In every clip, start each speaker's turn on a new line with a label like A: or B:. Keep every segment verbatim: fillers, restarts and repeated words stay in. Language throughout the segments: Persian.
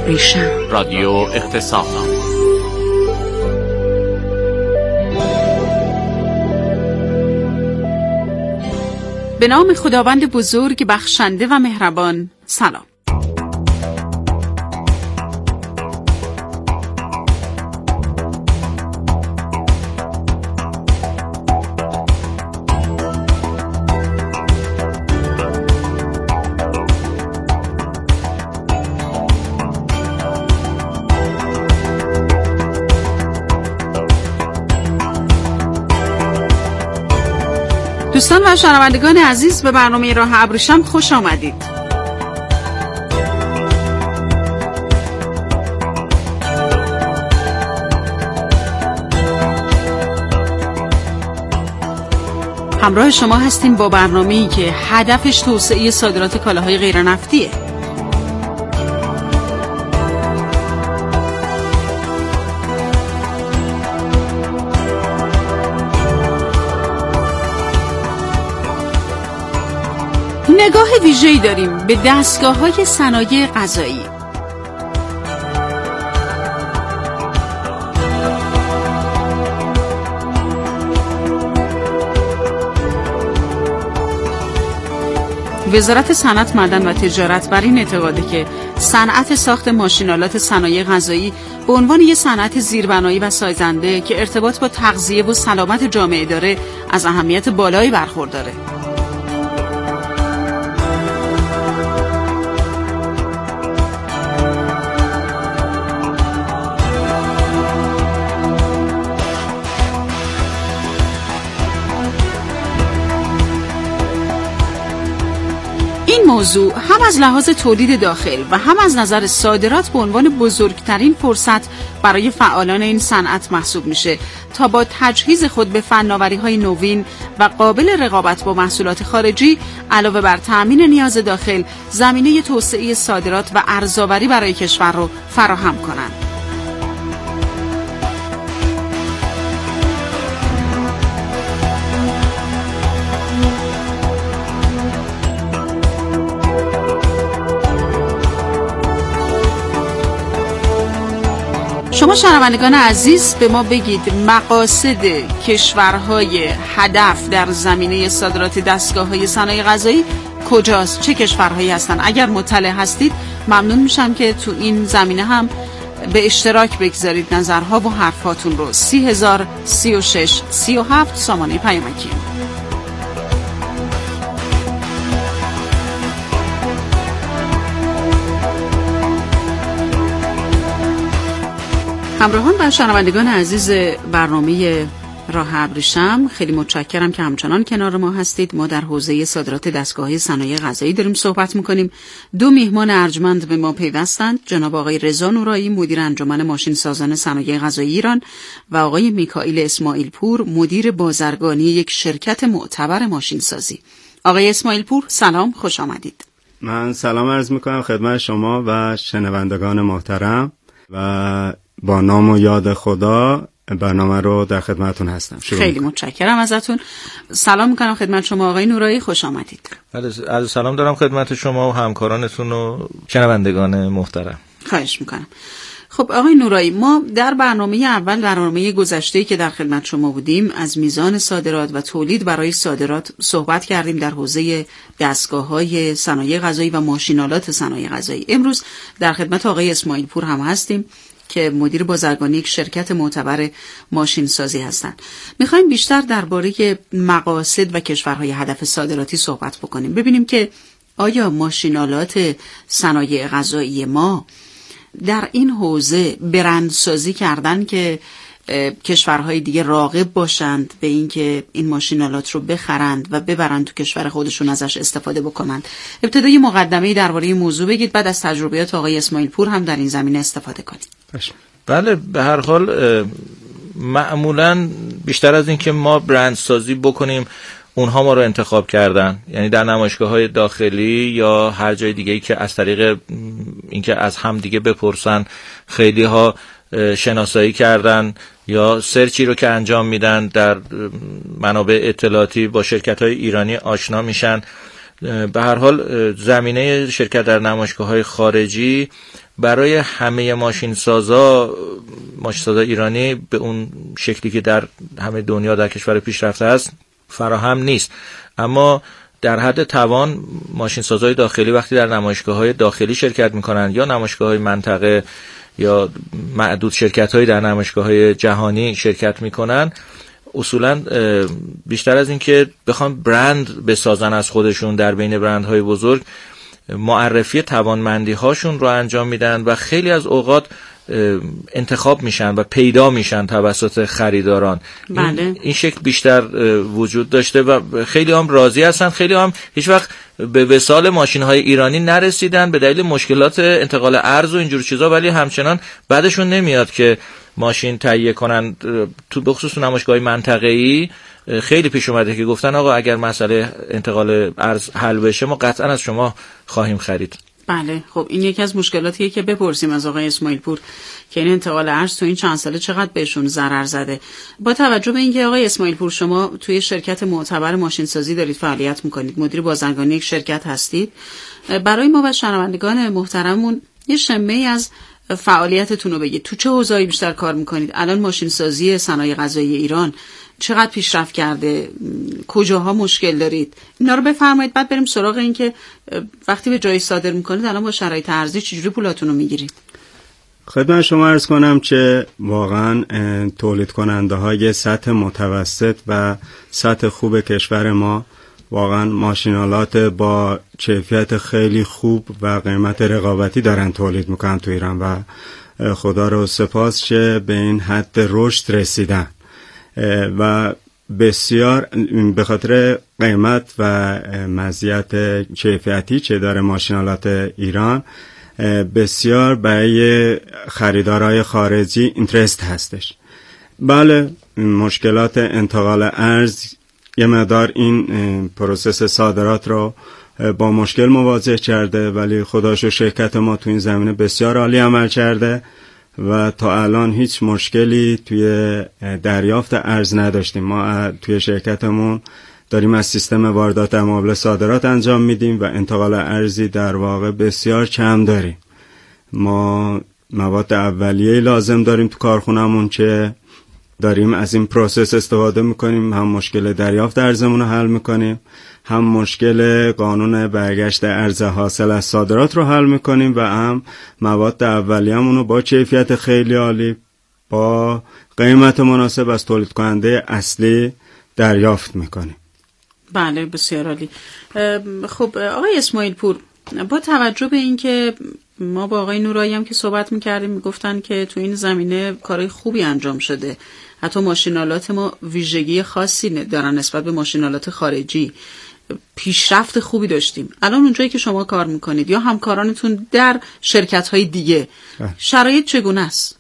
A: ابریشم.
B: رادیو اقتصاد.
A: به نام خداوند بزرگ بخشنده و مهربان. سلام. دوستان و شنوندگان عزیز، به برنامه راه ابریشم خوش آمدید. همراه شما هستیم با برنامه‌ای که هدفش توسعه صادرات کالاهای غیرنفتیه. نگاه ویژه‌ای داریم به دستگاه‌های صنایع غذایی. وزارت صنعت، معدن و تجارت بر این اعتقاده که صنعت ساخت ماشین‌آلات صنایع غذایی به عنوان یک صنعت زیربنایی و سازنده که ارتباط با تغذیه و سلامت جامعه داره، از اهمیت بالایی برخورداره. این موضوع هم از لحاظ تولید داخل و هم از نظر صادرات به عنوان بزرگترین فرصت برای فعالان این صنعت محسوب میشه تا با تجهیز خود به فناوری‌های نوین و قابل رقابت با محصولات خارجی، علاوه بر تأمین نیاز داخل، زمینه توسعه صادرات و ارزآوری برای کشور رو فراهم کنند. شما شنوندگان عزیز به ما بگید مقاصد کشورهای هدف در زمینه صادرات دستگاه‌های صنایع غذایی کجاست؟ چه کشورهایی هستند؟ اگر مطلع هستید ممنون میشم که تو این زمینه هم به اشتراک بگذارید نظرها و حرفاتون رو. سی هزار سی و شش سی و هفت سامانه پیامکی. همراهان و شنوندگان عزیز برنامه راه ابریشم، خیلی متشکرم که همچنان کنار ما هستید. ما در حوزه صادرات دستگاه‌های صنایع غذایی داریم صحبت می‌کنیم. دو میهمان ارجمند به ما پیوستند، جناب آقای رضا نورایی، مدیر انجمن ماشین سازان صنایع غذایی ایران، و آقای میکائیل اسماعیل پور، مدیر بازرگانی یک شرکت معتبر ماشین سازی. آقای اسماعیل پور، سلام، خوش آمدید.
C: من سلام عرض می‌کنم خدمت شما و شنوندگان محترم و با نام و یاد خدا برنامه رو در خدمتون هستم.
A: خیلی متشکرم ازتون. سلام میکنم خدمت شما آقای نورایی، خوش آمدید.
D: عرض سلام دارم خدمت شما و همکارانتون و شنوندگان محترم.
A: خواهش میکنم. خب آقای نورایی، ما در برنامه اول، برنامه گذشته‌ای که در خدمت شما بودیم، از میزان صادرات و تولید برای صادرات صحبت کردیم در حوزه دستگاه‌های صنایع غذایی و ماشین‌آلات صنایع غذایی. امروز در خدمت آقای اسماعیل پور هم هستیم که مدیر بازرگانی یک شرکت معتبر ماشین سازی هستند. میخوایم بیشتر درباره مقاصد و کشورهای هدف صادراتی صحبت بکنیم. ببینیم که آیا ماشین‌آلات صنایع غذایی ما در این حوزه برندسازی کردن که کشورهای دیگه راغب باشند به اینکه این ماشین‌آلات رو بخرند و ببرند تو کشور خودشون ازش استفاده بکنند. ابتدای مقدمه‌ای درباره این موضوع بگید، بعد از تجربیات آقای اسماعیل پور هم در این زمینه استفاده کنید.
D: بله، به هر حال معمولاً بیشتر از این که ما برندسازی بکنیم، اونها ما رو انتخاب کردن. یعنی در نمایشگاه‌های داخلی یا هر جای دیگه‌ای که از طریق اینکه از هم دیگه بپرسن، خیلی ها شناسایی کردن یا سرچی رو که انجام میدن در منابع اطلاعاتی با شرکت‌های ایرانی آشنا میشن. به هر حال زمینه شرکت در نمایشگاه‌های خارجی برای همه ماشین سازا ماشین سازا ایرانی به اون شکلی که در همه دنیا در کشور پیشرفته است فراهم نیست. اما در حد توان ماشین سازای داخلی وقتی در نمایشگاه‌های داخلی شرکت می‌کنند یا نمایشگاه‌های منطقه یا معدود شرکت‌هایی در نمایشگاه‌های جهانی شرکت می‌کنند، اصولاً بیشتر از این که بخوام برند بسازن از خودشون در بین برندهای بزرگ، معرفی توانمندی هاشون رو انجام میدن و خیلی از اوقات انتخاب میشن و پیدا میشن توسط خریداران.
A: بله.
D: این, این شکل بیشتر وجود داشته و خیلی هم راضی هستن. خیلی هم هیچ وقت به وصال ماشین های ایرانی نرسیدن به دلیل مشکلات انتقال ارز و اینجور چیزا، ولی همچنان بعدشون نمیاد که ماشین تهیه کنن. تو بخصوص نمایشگاه‌های منطقه‌ای خیلی پیش اومده که گفتن آقا اگر مسئله انتقال ارز حل بشه ما قطعا از شما خواهیم خرید.
A: بله، خب این یکی از مشکلاتیه که بپرسیم از آقای اسماعیل پور که این انتقال ارز تو این چند ساله چقدر بهشون ضرر زده. با توجه به اینکه آقای اسماعیل پور شما توی شرکت معتبر ماشین سازی دارید فعالیت میکنید، مدیر بازرگانی یک شرکت هستید، برای ما و شنوندگان محترممون یه شمه از فعالیتتون رو بگید. تو چه حوزه‌ای بیشتر کار میکنید؟ الان ماشین سازی صنایع غذایی ایران چقدر پیشرفت کرده؟ کجاها مشکل دارید؟ اینا رو بفرمایید، بعد بریم سراغ این که وقتی به جایی صادر میکنید الان با شرایط ارزی چجوری پولاتون رو میگیرید؟
C: خدمت شما عرض کنم که واقعا تولید کننده های سطح متوسط و سطح خوب کشور ما واقعا ماشینالات با کیفیت خیلی خوب و قیمت رقابتی دارن تولید میکنن تو ایران و خدا رو سپاس که به این حد رشد رسیدن و بسیار به خاطر قیمت و مزیت کیفیتی که داره ماشینالات ایران بسیار برای خریدارهای خارجی اینترست هستش. بله، مشکلات انتقال ارز یه مقدار این پروسس صادرات رو با مشکل مواجه کرده، ولی خداشو شرکت ما تو این زمینه بسیار عالی عمل کرده و تا الان هیچ مشکلی توی دریافت ارز نداشتیم. ما توی شرکتمون داریم از سیستم واردات در مقابل صادرات انجام میدیم و انتقال ارزی در واقع بسیار کم داریم. ما مواد اولیه لازم داریم تو کارخونمون که داریم از این پروسس استفاده میکنیم، هم مشکل دریافت ارزمون رو حل میکنیم، هم مشکل قانون برگشت ارز حاصل از صادرات رو حل میکنیم و هم مواد اولیه‌مون رو با کیفیت خیلی عالی با قیمت مناسب از تولید کننده اصلی دریافت میکنیم.
A: بله، بسیار عالی. خب آقای اسماعیل پور، با توجه به اینکه ما با آقای نورایی هم که صحبت میکردیم میگفتن که تو این زمینه کارهای خوبی انجام شده، حتی ماشینالات ما ویژگی خاصی دارن نسبت به ماشینالات خارجی، پیشرفت خوبی داشتیم. الان اونجایی که شما کار میکنید یا همکارانتون در شرکت‌های دیگه شرایط چگونه است؟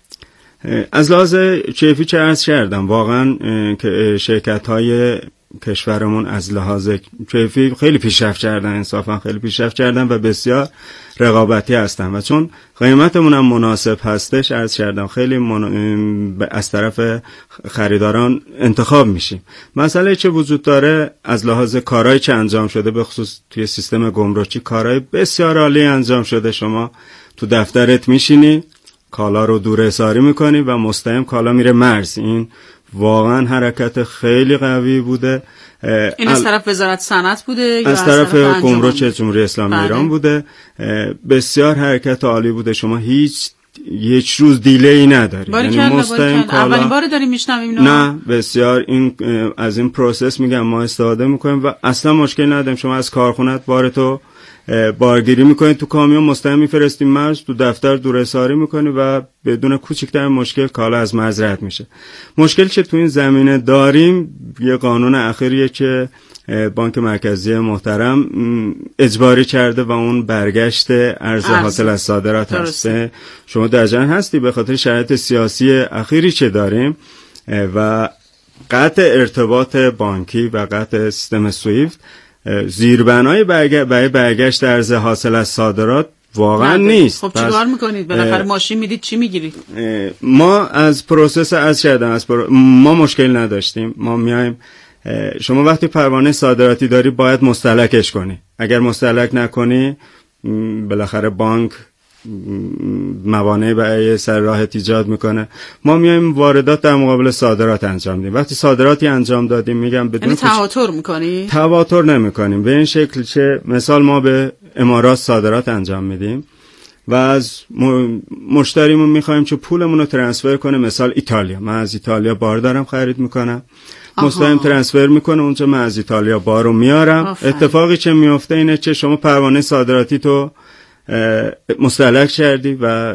C: از لحاظ کیفی چه عرض کردم، واقعا که شرکت‌های کشورمون از لحاظ کیفی خیلی پیشرفت کردن، انصافا خیلی پیشرفت کردن و بسیار رقابتی هستن و چون قیمتمون هم مناسب هستش عرض کردم خیلی من... از طرف خریداران انتخاب میشیم. مسئله چه وجود داره از لحاظ کارهایی که انجام شده، به خصوص توی سیستم گمرکی کارهای بسیار عالی انجام شده. شما تو دفترت میشینی، کالا رو دور حساری میکنی و مستقیم کالا میره مرز. این واقعا حرکت خیلی قوی بوده.
A: این از طرف وزارت صنعت بوده یا
C: از طرف گمرک جمهوری اسلامی بله. ایران بوده. بسیار حرکت عالی بوده. شما هیچ یک روز دیلی نداری،
A: یعنی مستقیم کالا. اولین بار داریم میشنویم اینو.
C: نه بسیار این از این پروسس میگم ما استفاده میکنیم و اصلا مشکل نداریم. شما از کارخونت بارتو بارگیری میکنید تو کامیون، مستقیم میفرستیم مرز، تو دفتر دوره‌ساری میکنی و بدون کوچکترین مشکل کالا از مرز رد میشه. مشکل که تو این زمینه داریم یه قانون اخیریه که بانک مرکزی محترم اجباری کرده و اون برگشت ارز حاصل از صادرات هست. شما در جریان هستی به خاطر شرایط سیاسی اخیری که داریم و قطع ارتباط بانکی و قطع سیستم سویفت، زیربنای برای برگشت ارز حاصل از صادرات واقعا نیست.
A: خب چیکار میکنید؟ بالاخره ماشین میدید چی میگیرید؟
C: ما از پروسس از کردن از پرو... ما مشکل نداشتیم. ما میایم، شما وقتی پروانه صادراتی داری باید مستهلکش کنی. اگر مستهلک نکنی بالاخره بانک موانع برای سر راحت ایجاد میکنه. ما میایم واردات در مقابل صادرات انجام میدیم. وقتی صادراتی انجام دادیم میگم بدون
A: تواتر میکنی؟
C: تواتر نمیکنیم. به این شکل که مثال ما به امارات صادرات انجام میدیم و از مشتریمون میخوایم که پولمون رو ترانسفر کنه. مثال ایتالیا، من از ایتالیا بار دارم خرید میکنم، مستقیم ترانسفر میکنه اونجا، من از ایتالیا بار رو میارم. آفر. اتفاقی که میفته اینه که شما پروانه صادراتی تو مستلک کردی و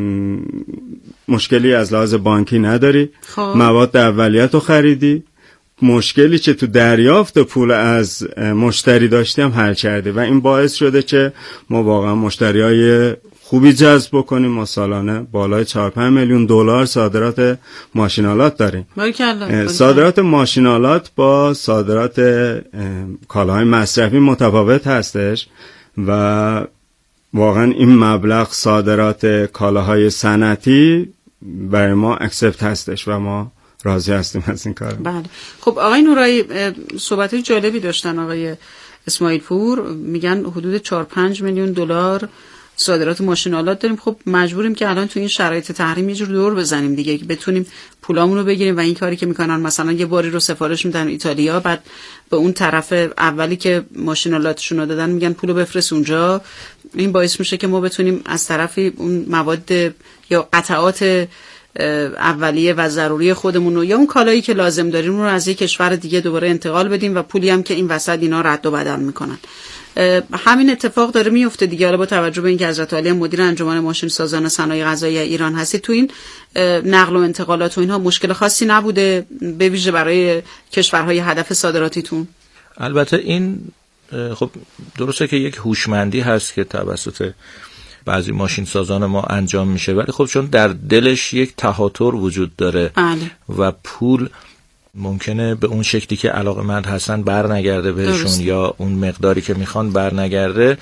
C: مشکلی از لحاظ بانکی نداری. خواه. مواد اولیه تو خریدی، مشکلی که تو دریافت پول از مشتری داشتی هم حل کردی و این باعث شده که ما واقعا مشتریای خوبی جذب بکنیم. ما سالانه بالای چهار پنج میلیون دلار صادرات ماشینالات داریم.
A: باریکلا.
C: صادرات ماشینالات با صادرات کالاهای مصرفی متفاوت هستش و واقعا این مبلغ صادرات کالاهای صنعتی برای ما اکسپت هستش و ما راضی هستیم از این کار.
A: بله. خب آقای نورایی صحبتای جالبی داشتن آقای اسماعیل پور، میگن حدود چهار پنج میلیون دلار صادرات ماشینالات داریم. خب مجبوریم که الان تو این شرایط تحریم یه جور دور بزنیم دیگه که بتونیم پولامون رو بگیریم و این کاری که میکنن مثلا یه باری رو سفارش میدن ایتالیا، بعد به اون طرف اولی که ماشینالاتشون رو دادن میگن پولو بفرست اونجا. این باعث میشه که ما بتونیم از طرفی اون مواد یا قطعات اولیه و ضروری خودمون رو یا اون کالایی که لازم داریم رو از یک کشور دیگه دوباره انتقال بدیم و پولی هم که این وسط اینا رد و بدل میکنن. همین اتفاق داره میفته دیگه. حالا با توجه به اینکه حضرت عالی مدیر انجمن ماشین سازان صنایع غذایی ایران هستی، تو این نقل و انتقالات و اینها مشکل خاصی نبوده به ویژه برای کشورهای هدف صادراتیتون؟
D: البته این خب درسته که یک هوشمندی هست که توسط بعضی ماشین سازان ما انجام میشه، ولی خب چون در دلش یک تهاتر وجود داره
A: بله.
D: و پول ممکنه به اون شکلی که علاقه‌مند هستن بر نگرده بهشون درست. یا اون مقداری که میخوان بر نگرده،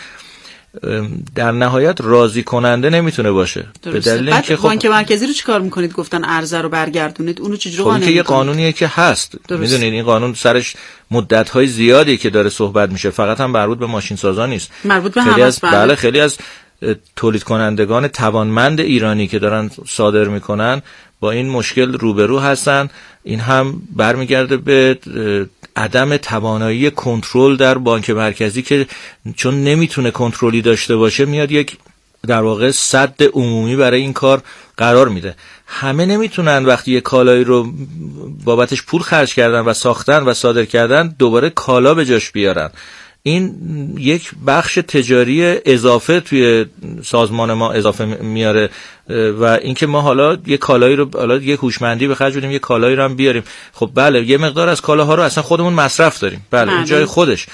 D: در نهایت راضی کننده نمیتونه باشه. به دلیل اینکه خب
A: بانک مرکزی رو چیکار میکنید؟ گفتن عرضه رو برگردونید، اونو چجوری
D: قانون میکنید؟ خب که یه قانونیه که هست، میدونید این قانون سرش مدت‌های زیادی که داره صحبت میشه، فقط هم مربوط به ماشین سازا نیست،
A: مربوط به
D: خیلی
A: همه
D: از بله خیلی از تولید کنندگان توانمند ایرانی که دارن صادر میکنن با این مشکل روبرو هستن. این هم برمیگرده به عدم توانایی کنترل در بانک مرکزی که چون نمیتونه کنترلی داشته باشه میاد یک در واقع سد عمومی برای این کار قرار میده. همه نمیتونن وقتی یک کالایی رو بابتش پول خرج کردن و ساختن و صادر کردن دوباره کالا به جاش بیارن. این یک بخش تجاری اضافه توی سازمان ما اضافه میاره و اینکه ما حالا یک کالایی رو حالا یک هوشمندی به خرج بدیم یک کالایی رو هم بیاریم. خب بله یه مقدار از کالاها رو اصلا خودمون مصرف داریم، بله اون جای خودش،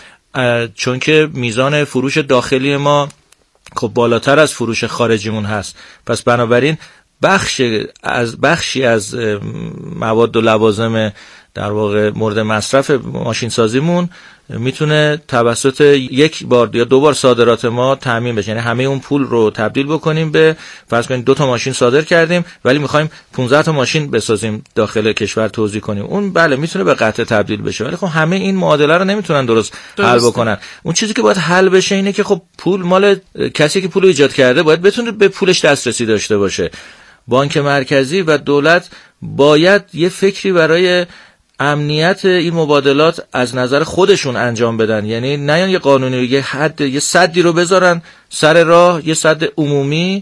D: چون که میزان فروش داخلی ما خب بالاتر از فروش خارجیمون هست، پس بنابراین بخش از بخشی از مواد و لوازم در واقع مورد مصرف ماشین سازیمون میتونه توسط یک بار یا دو بار صادرات ما تامین بشه. یعنی همه اون پول رو تبدیل بکنیم به فرض کنید دو تا ماشین صادر کردیم ولی میخوایم پانزده تا ماشین بسازیم داخل کشور توزیع کنیم، اون بله میتونه به قطع تبدیل بشه، ولی خب همه این معادله رو نمیتونن درست, درست حل بکنن. اون چیزی که باید حل بشه اینه که خب پول مال کسی که پول رو ایجاد کرده باید بتونه به پولش دسترسی داشته باشه. بانک مرکزی و دولت باید یه فکری برای امنیت این مبادلات از نظر خودشون انجام بدن. یعنی نه یه قانونی یه حد یه سدی رو بذارن سر راه، یه سد عمومی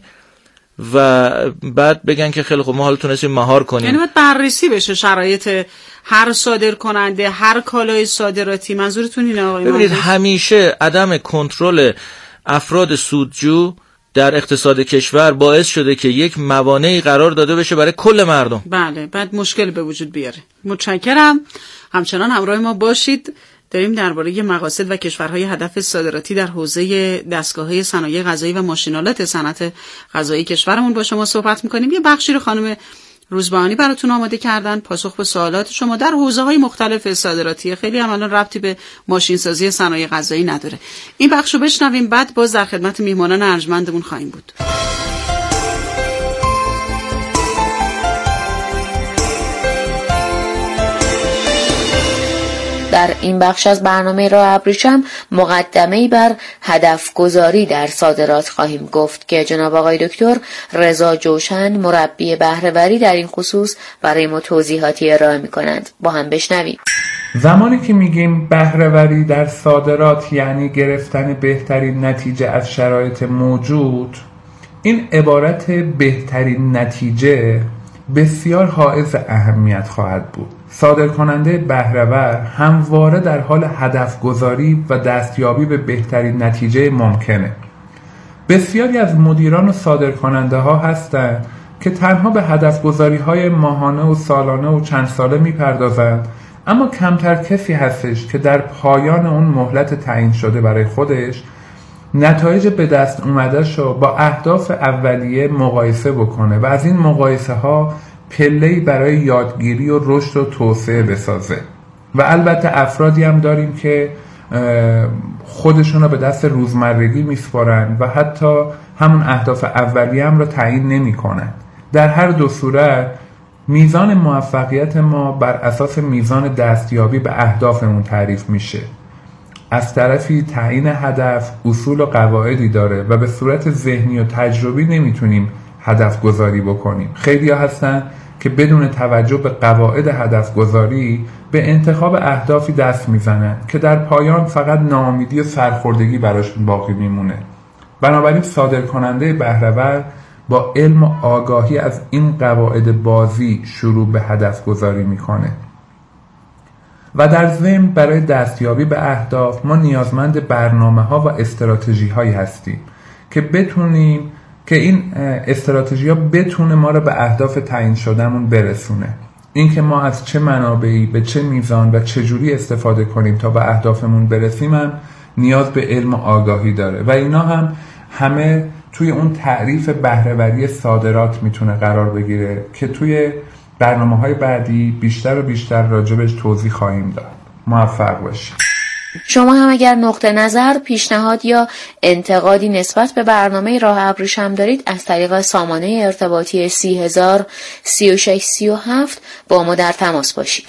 D: و بعد بگن که خیلی خوب ما حالا تونستیم مهار کنیم.
A: یعنی باید بررسی بشه شرایط هر صادر کننده، هر کالای صادراتی. منظورتون اینه آقای؟
D: ببینید همیشه عدم کنترل افراد سودجو در اقتصاد کشور باعث شده که یک موانعی قرار داده بشه برای کل مردم.
A: بله، بعد مشکل به وجود بیاره. متشکرم. همچنان همراه ما باشید. داریم درباره مقاصد و کشورهای هدف صادراتی در حوزه دستگاه‌های صنایع غذایی و ماشینالات صنعت غذایی کشورمون با شما صحبت می‌کنیم. یه بخشی رو خانم روزبهانی براتون آماده کردن، پاسخ به سوالات شما در حوزه‌های مختلف صادراتی، خیلی هم الان ربطی به ماشین سازی صنایع غذایی نداره. این بخشو بشنویم، بعد باز در خدمت میهمانان ارجمندمون خواهیم بود.
B: در در این بخش از برنامه راه ابریشم مقدمه‌ای بر هدف گذاری در صادرات خواهیم گفت که جناب آقای دکتر رضا جوشن مربی بهره‌وری در این خصوص برای ما توضیحاتی ارائه می‌کنند. با هم بشنویم.
E: زمانی که میگیم بهره‌وری در صادرات یعنی گرفتن بهترین نتیجه از شرایط موجود، این عبارت بهترین نتیجه بسیار حائز اهمیت خواهد بود. صادرکننده بهره‌ور همواره در حال هدف گذاری و دستیابی به بهترین نتیجه ممکنه. بسیاری از مدیران و صادرکننده ها هستند که تنها به هدف گذاری های ماهانه و سالانه و چند ساله میپردازند، اما کمتر کسی هستش که در پایان اون مهلت تعیین شده برای خودش نتایج به دست اومدهشو با اهداف اولیه مقایسه بکنه و از این مقایسه ها پله‌ای برای یادگیری و رشد و توسعه بسازه. و البته افرادی هم داریم که خودشون رو به دست روزمرگی میسپارن و حتی همون اهداف اولیه هم رو تعیین نمی کنن. در هر دو صورت میزان موفقیت ما بر اساس میزان دستیابی به اهدافمون تعریف میشه. از طرفی تعیین هدف اصول و قواعدی داره و به صورت ذهنی و تجربی نمیتونیم هدف گذاری بکنیم. خیلی ها هستن که بدون توجه به قواعد هدف گذاری به انتخاب اهدافی دست میزنن که در پایان فقط ناامیدی و سرخوردگی براشون باقی میمونه. بنابراین صادرکننده بهره‌ور با علم و آگاهی از این قواعد بازی شروع به هدف گذاری میکنه و در ضمن برای دستیابی به اهداف ما نیازمند برنامه ها و استراتژی هایی هستیم که بتونیم که این استراتژی ها بتونه ما رو به اهداف تعیین شدهمون برسونه. این که ما از چه منابعی به چه میزان و چه جوری استفاده کنیم تا به اهدافمون برسیم هم نیاز به علم و آگاهی داره و اینا هم همه توی اون تعریف بهره‌وری صادرات میتونه قرار بگیره که توی برنامه‌های بعدی بیشتر و بیشتر راجبش توضیح خواهیم داد. موفق باشید.
B: شما هم اگر نقطه نظر، پیشنهاد یا انتقادی نسبت به برنامه راه ابریشم دارید از طریق سامانه ارتباطی سی هزار سی و شش سی و هفت با ما در تماس باشید.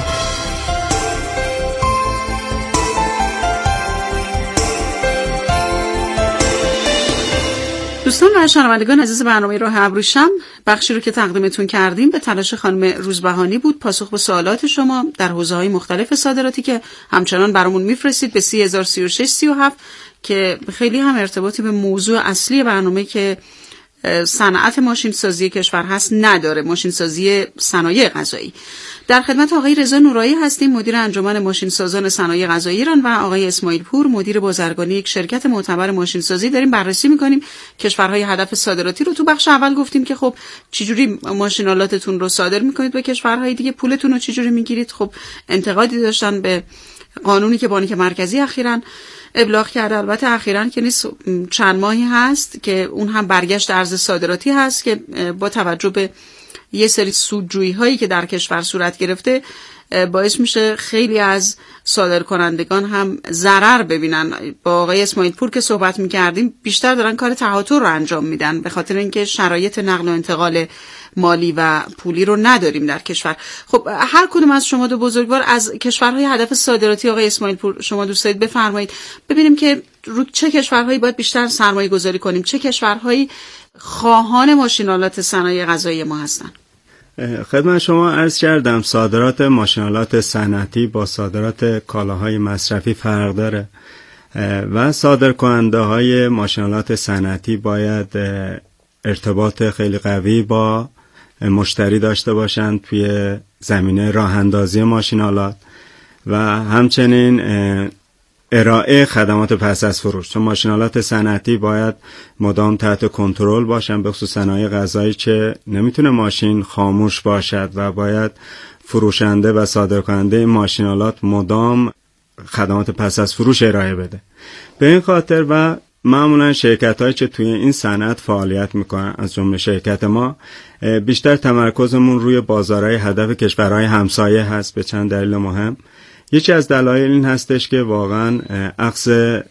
A: دوستان و شنوندگان عزیز برنامه راه ابریشم، بخشی رو که تقدیمتون کردیم به تلاش خانم روزبهانی بود پاسخ به سوالات شما در حوزه‌های مختلف صادراتی که همچنان برامون میفرستید به سی هزار سی و شش سی و هفت که خیلی هم ارتباطی به موضوع اصلی برنامه که صنعت ماشین سازی کشور هست نداره، ماشین سازی صنایع غذایی. در خدمت آقای رضا نورایی هستیم، مدیر انجمن ماشین سازان صنایع غذایی ایران و آقای اسماعیل پور، مدیر بازرگانی یک شرکت معتبر ماشین سازی. داریم بررسی میکنیم کشورهای هدف صادراتی رو. تو بخش اول گفتیم که خب چجوری ماشینالاتتون رو صادر میکنید به کشورهای دیگه، پولتون رو چجوری میگیرید. خب انتقادی داشتن به قانونی که بانک مرکزی اخیراً ابلاغ کرده، البته اخیراً که نیست، چند ماهی هست که اون هم برگشت ارز صادراتی هست که با توجه به یه سری سودجویی هایی که در کشور صورت گرفته باعث میشه خیلی از صادرکنندگان هم ضرر ببینن. با آقای اسماعیل پور که صحبت میکردیم بیشتر دارن کار تهاتر رو انجام میدن به خاطر اینکه شرایط نقل و انتقال مالی و پولی رو نداریم در کشور. خب هر کدوم از شما دو بزرگوار از کشورهای هدف صادراتی، آقای اسماعیل پور شما دوست دارید بفرمایید ببینیم که رو چه کشورهایی باید بیشتر سرمایه گذاری کنیم، چه کشورهایی خواهان ماشینالات صنایع غذایی ما هستن.
C: خدمت شما عرض کردم صادرات ماشینالات صنعتی با صادرات کالاهای مصرفی فرق داره و صادرکننده های ماشینالات صنعتی باید ارتباط خیلی قوی با مشتری داشته باشند توی زمینه راه اندازی ماشینالات و همچنین ارائه خدمات پس از فروش. چون ماشینالات صنعتی باید مدام تحت کنترل باشن، به خصوص صنایع غذایی که نمیتونه ماشین خاموش باشد و باید فروشنده و صادرکننده این ماشینالات مدام خدمات پس از فروش ارائه بده. به این خاطر و معمولا شرکت‌هایی که توی این صنعت فعالیت میکنن از جمله شرکت ما بیشتر تمرکزمون روی بازارهای هدف کشورهای همسایه هست به چند دلیل مهم. یکی از دلایل این هستش که واقعا اخذ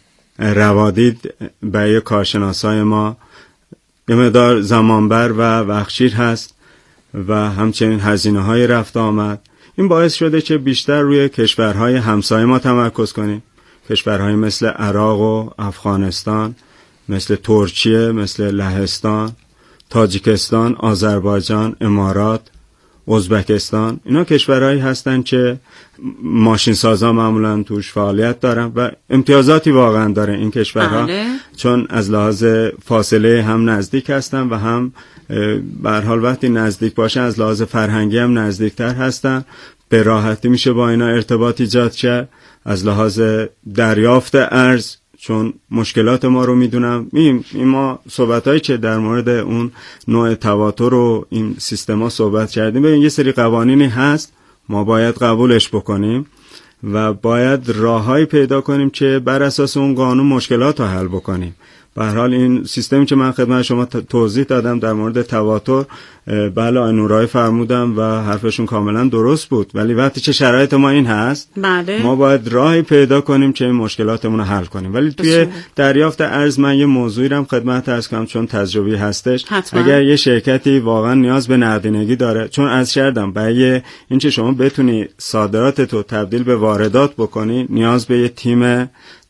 C: روادید برای کارشناسای ما یه مقدار زمانبر و وقتگیر هست و همچنین هزینه های رفت آمد. این باعث شده که بیشتر روی کشورهای همسایه ما تمرکز کنیم، کشورهای مثل عراق و افغانستان، مثل ترکیه، مثل لهستان، تاجیکستان، آذربایجان، امارات، ازبکستان. اینا کشورهایی هستن که ماشین سازا معمولا توش فعالیت دارن و امتیازاتی واقعا داره این کشورها، چون از لحاظ فاصله هم نزدیک هستن و هم به هر حال وقتی نزدیک باشن از لحاظ فرهنگی هم نزدیکتر هستن، به راحتی میشه با اینا ارتباط ایجاد کرد. از لحاظ دریافت ارز، چون مشکلات ما رو میدونم، این ما صحبتایی که در مورد اون نوع تواتر و این سیستما صحبت کردیم، ببین یه سری قوانینی هست ما باید قبولش بکنیم و باید راههایی پیدا کنیم که بر اساس اون قانون مشکلات رو حل بکنیم. به هر حال این سیستمی که من خدمت شما توضیح دادم در مورد تواتر، بله آقای نورایی فرمودم و حرفشون کاملا درست بود، ولی وقتی که شرایط ما این هست
A: بله.
C: ما باید راهی پیدا کنیم که این مشکلاتمون رو حل کنیم. ولی توی بسیار. دریافت ارز من یه موضوعی رو خدمت عرض کنم چون تجربی هستش. حتما. اگر یه شرکتی واقعا نیاز به نقدینگی داره، چون از شردم برای این که شما بتونی صادراتتو تبدیل به واردات بکنی نیاز به یه تیم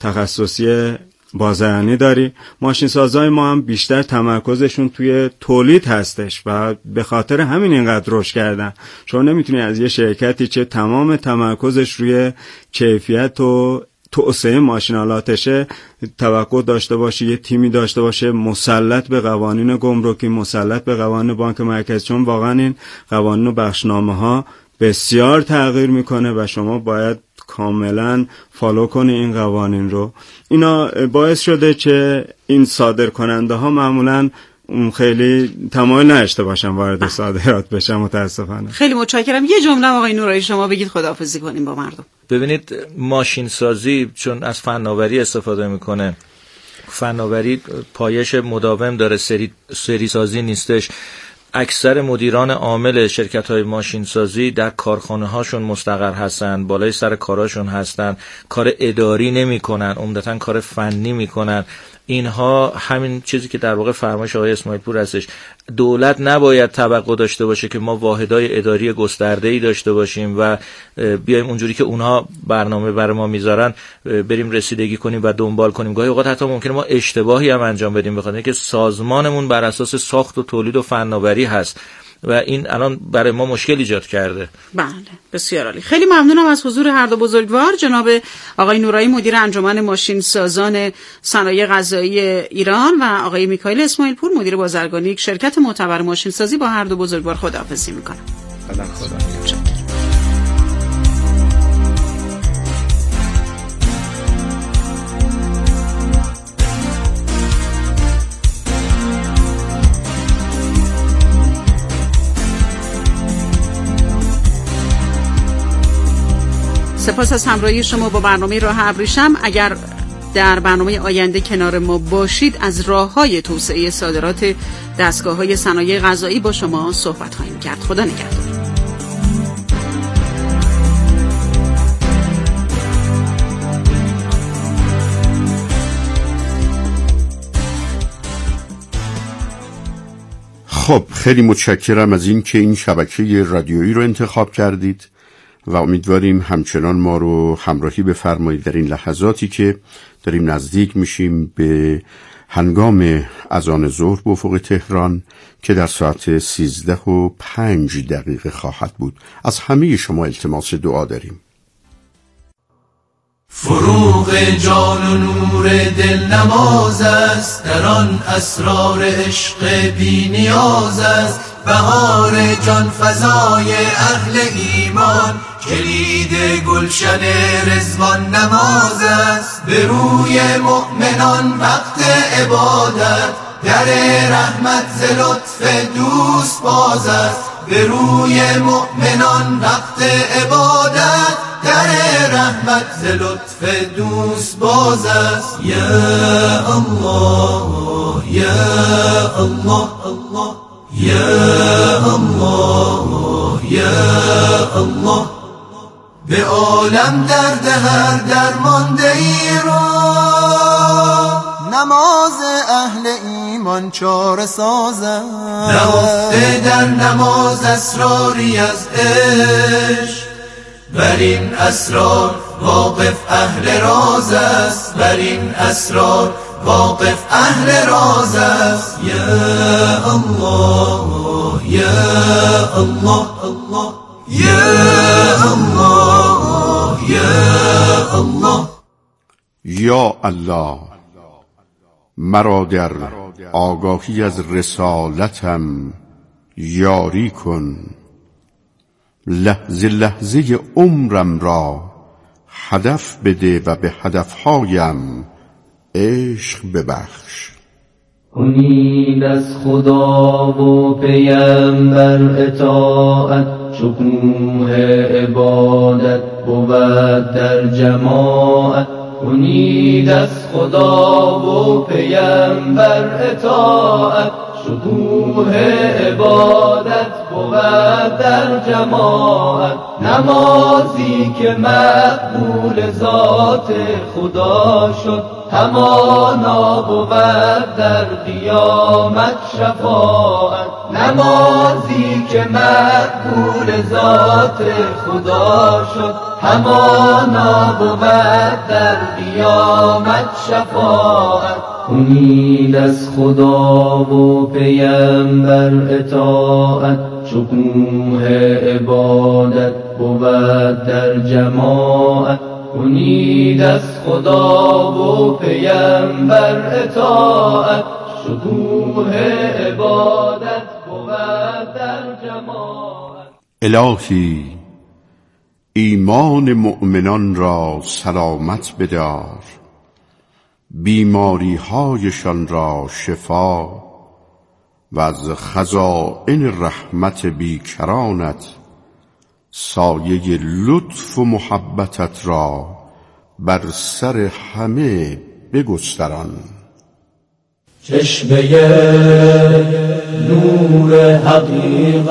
C: تخصصی بازرگانی داری. ماشین سازای ما هم بیشتر تمرکزشون توی تولید هستش و به خاطر همین اینقدر رشد کردن. شما نمیتونی از یه شرکتی که تمام تمرکزش روی کیفیت و توسعه ماشینالاتشه توقع داشته باشی یه تیمی داشته باشه مسلط به قوانین گمرکی، مسلط به قوانین بانک مرکزی، چون واقعا این قوانین و بخشنامه ها بسیار تغییر میکنه و شما باید کاملا فالو کنی این قوانین رو. اینا باعث شده که این صادر کننده ها معمولا خیلی تمایل نداشته باشن وارد صادرات بشن متاسفانه.
A: خیلی متشکرم. یه جمله آقای نورایی شما بگید خداحافظی کنیم با مردم.
D: ببینید ماشین سازی چون از فناوری استفاده میکنه، فناوری پایش مداوم داره، سری, سری سازی نیستش. اکثر مدیران عامل شرکت‌های ماشینسازی در کارخانه هاشون مستقر هستن، بالای سر کاراشون هستن، کار اداری نمی‌کنن، عمدتاً کار فنی می‌کنن. اینها همین چیزی که در واقع فرمایش آقای اسماعیل پور هستش، دولت نباید توقع داشته باشه که ما واحدهای اداری گسترده‌ای داشته باشیم و بیایم اونجوری که اونها برنامه برای ما میذارن بریم رسیدگی کنیم و دنبال کنیم. گاهی اوقات حتی ممکنه ما اشتباهی هم انجام بدیم بخاطر اینکه سازمانمون بر اساس ساخت و تولید و فناوری هست و این الان برای ما مشکل ایجاد کرده.
A: بله بسیار عالی. خیلی ممنونم از حضور هر دو بزرگوار، جناب آقای نورایی مدیر انجمن ماشین سازان صنایع غذایی ایران و آقای میکائیل اسماعیل پور مدیر بازرگانی شرکت معتبر ماشین سازی. با هر دو بزرگوار خداحافظی میکنم.
D: خدا خدا.
A: سپاس از همراهی شما با برنامه راه ابریشم. اگر در برنامه آینده کنار ما باشید از راه‌های توسعه صادرات دستگاه‌های صنایع غذایی با شما صحبت خواهیم کرد. خدا نگهدار.
F: خب خیلی متشکرم از این که این شبکه رادیویی رو انتخاب کردید و امیدواریم همچنان ما رو همراهی بفرمایید در این لحظاتی که داریم نزدیک میشیم به هنگام اذان ظهر به افق تهران که در ساعت سیزده و پنج دقیقه خواهد بود. از همه شما التماس دعا داریم.
G: فروغ جان و نور دل نماز است، در آن اسرار عشق بی نیاز است. بهار جان فزای اهل ایمان، کلید گلشن رضوان نماز است. به روی مؤمنان وقت عبادت، در رحمت ز لطف دوست باز است. به روی مؤمنان وقت عبادت، در رحمت ز لطف دوست باز است. یا الله یا الله الله یا الله یا الله. به عالم درد هر درمانده ای را، نماز اهل ایمان چاره سازد. نهفته در نماز اسراری از عشق، بر این اسرار واقف اهل راز است، بر این اسرار واقف اهل راز است. یا الله یا الله یا الله یا الله.
F: یا الله مرا در آگاهی از رسالتم یاری کن، لحظه لحظه عمرم را هدف بده و به هدفهایم عشق ببخش.
H: کنید از خدا و پیامبر اطاعت، شکوه عبادت بود در جماعت. کنید از خدا و پیامبر اطاعت، شکوه عبادت بود در جماعت. نمازی که مقبول ذات خدا شد، همانا بود در قیامت شفاعت. نمازی که مقبول ذات خدا شد، همانا بود در قیامت شفاعت. کنید از خدا و پیامبر اطاعت، شکوه عبادت بود در جماعت. کنید از خدا و پیامبر اطاعت، شکوه عبادت بود در جماعت.
F: الهی ایمان مؤمنان را سلامت بدار، بیماری هایشان را شفا و از خزائن رحمت بیکرانت سایه لطف و محبتت را بر سر همه بگستران.
H: چشمه نور حقیقت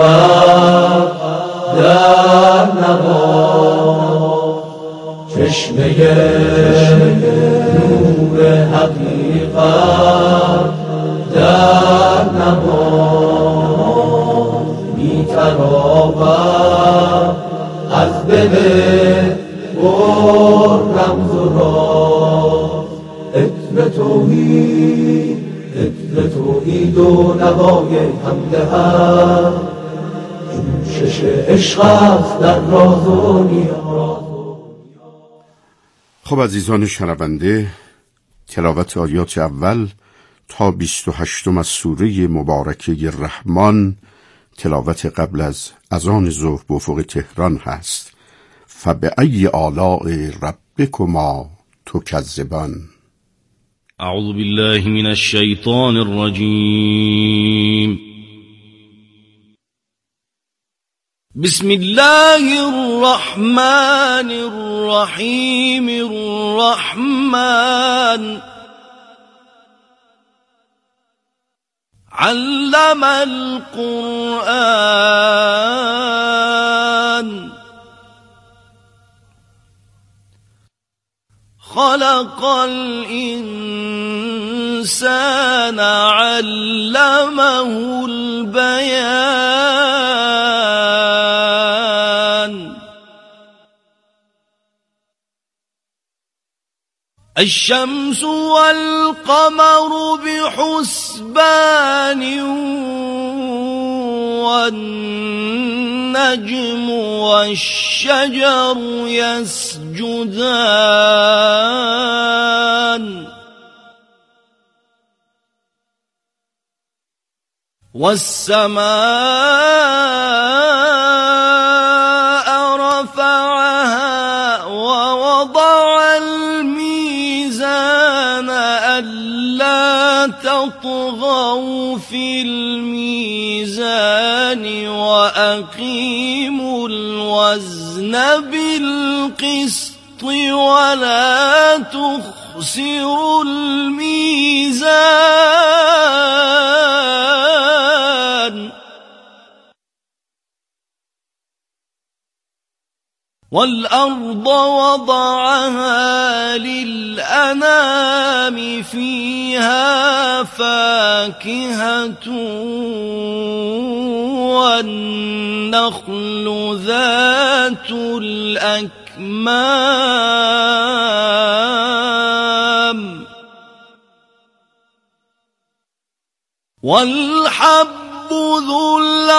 H: در نواز، چشمه نور حقیقت در نواز. می‌تراود از دل پر رمز و راز، عطر توحید عطر توحید و نوای حمد حق. جوشش عشق است در راز و نیاز.
F: خب عزیزان شنونده، تلاوت آیات اول تا بیست و هشتم از سوره مبارکه رحمان تلاوت قبل از اذان ظهر به افق تهران هست. فبأی آلاء ربکما تکذبان.
I: اعوذ بالله من الشیطان الرجیم. بسم الله الرحمن الرحیم. الرحمن علم القرآن خلق الإنسان علمه البيان. الشمس والقمر بحسبان والنجم والشجر يسجدان والسماء رفعها ووضع الميزان ألا تطغوا في الميزان وأقيموا الوزن بالقسط ولا تخسروا الميزان والأرض وضعها للأنام فيها فاكهة والنخل ذات الأكمام والحب ذو